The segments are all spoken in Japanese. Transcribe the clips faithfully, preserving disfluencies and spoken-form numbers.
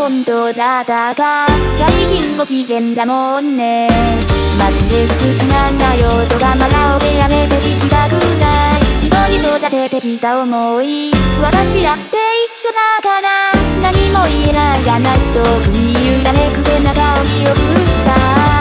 本当だったか。最近ご機嫌だもんね。マジで好きなんだよとか真顔でやめて聞きたくない。人に育ててきた思い、私だって一緒だから。何も言えないじゃないと食い入らねくせな顔に送った。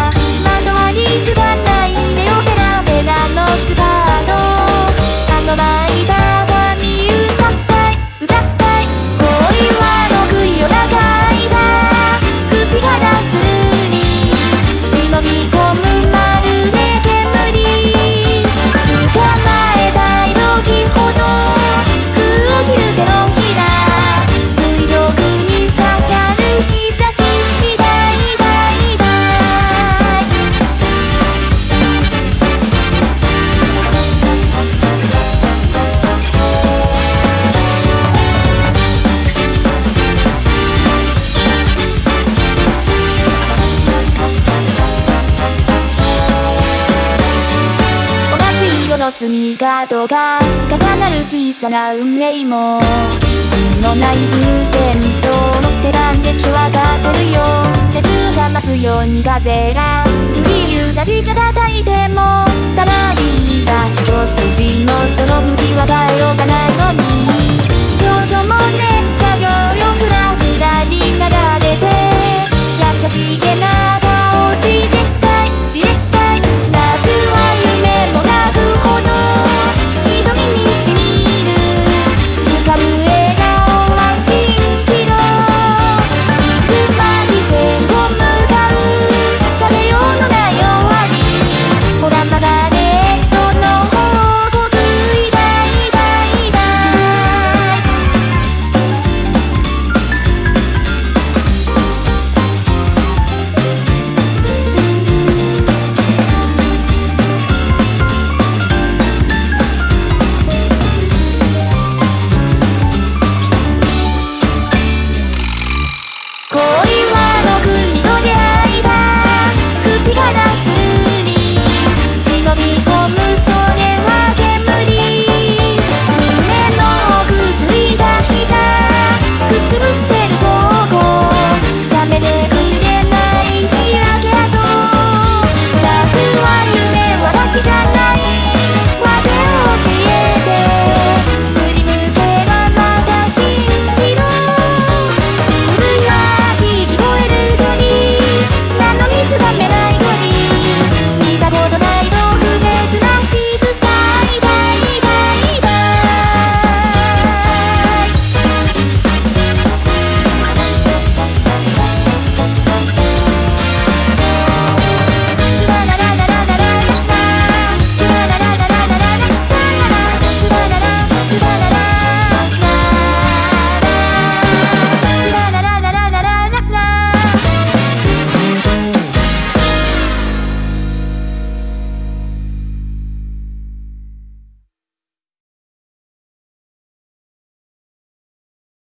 窓はにつかないでよペラペラのスカート。あの巻いた髪うざったいうざったい。恋は得意よ長いだ口が出するに忍び込むまるで煙。捕まえたい時ほど空を切る手のひら。水上に刺さる日差し痛い痛い痛い。同じ色のスニーカーとか重なる小さな運命も運のない偶然そう思ってたんでしょ。わかってるよ。熱が増すように風が不理由なしが叩いてもただいた一筋のその振りは変えようがないのに。少女もね